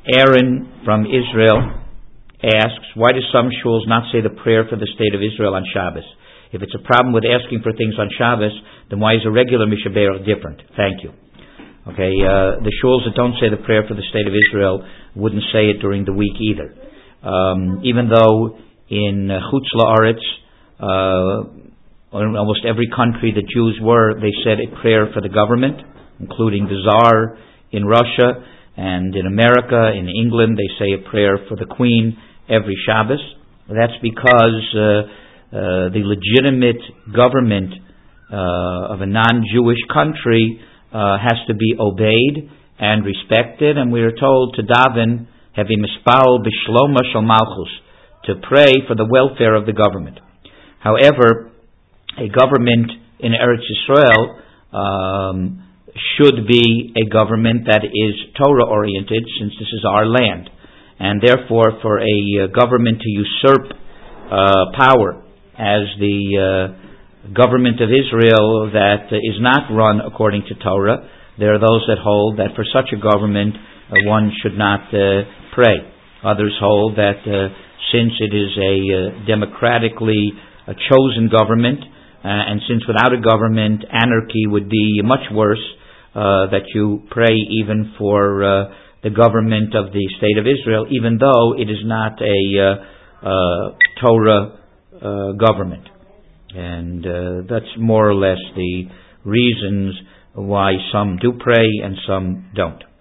Aaron from Israel asks, why do some shuls not say the prayer for the state of Israel on Shabbos? If it's a problem with asking for things on Shabbos, then why is a regular Misha Berach different? Thank you. Okay, the shuls that don't say the prayer for the state of Israel wouldn't say it during the week either. Even though in Chutz La'aretz, in almost every country that Jews were, they said a prayer for the government, including the Tsar in Russia, and in America, in England, they say a prayer for the Queen every Shabbos. That's because the legitimate government of a non-Jewish country has to be obeyed and respected, and we are told to daven, hevi mispal b'shloma shel malchus, to pray for the welfare of the government. However, a government in Eretz Yisrael should be a government that is Torah-oriented, since this is our land. And therefore, for a government to usurp power as the government of Israel that is not run according to Torah, there are those that hold that for such a government one should not pray. Others hold that since it is a democratically chosen government, and since without a government anarchy would be much worse, that you pray even for the government of the state of Israel, even though it is not a Torah government. And that's more or less the reasons why some do pray and some don't.